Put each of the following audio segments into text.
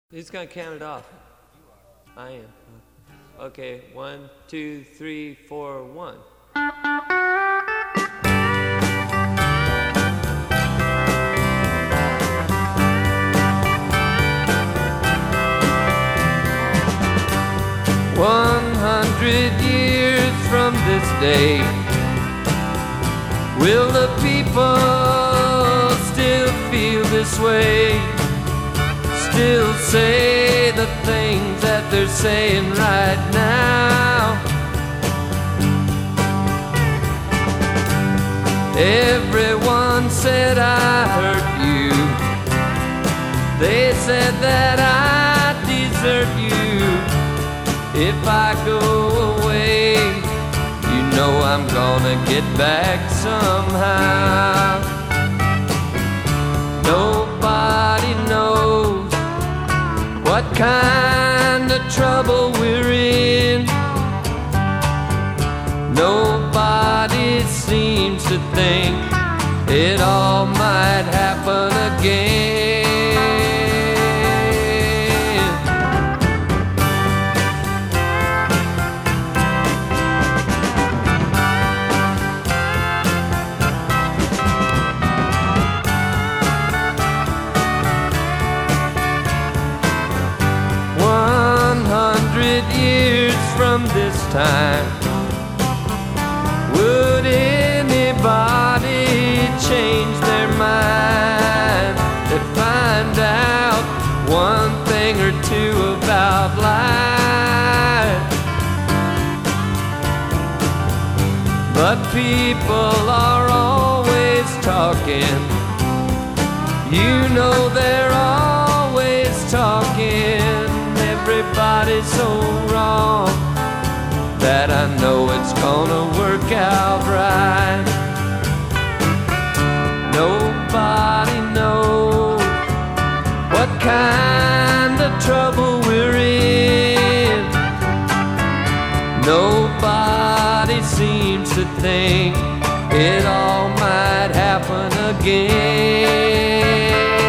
Who's gonna count it off? I am. Okay, 1, 2, 3, 4, 1. "100 years from this day, will the people still feel this way? Still say the things that they're saying right now? Everyone said I hurt you. They said that I desert you. If I go away, you know I'm gonna get back somehow. Nobody knows what kind of trouble we're in. Nobody seems to think it all might happen again. 100 years from this time, would anybody change their mind? They'd find out one thing or two about life. But people are always talking. You know they're always talking. Everybody's so wrong that I know it's gonna work out right. Nobody knows what kind of trouble we're in. Nobody seems to think it all might happen again.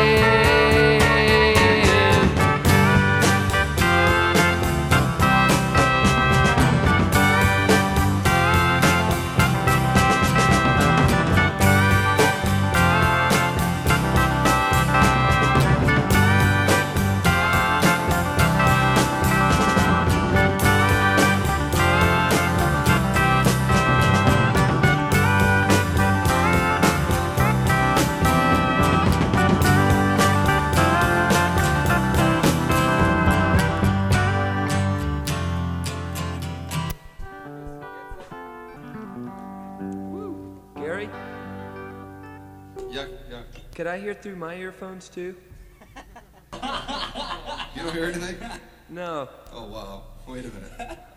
Gary? Yeah. Could I hear through my earphones too? You don't hear anything? No. Oh, wow. Wait a minute.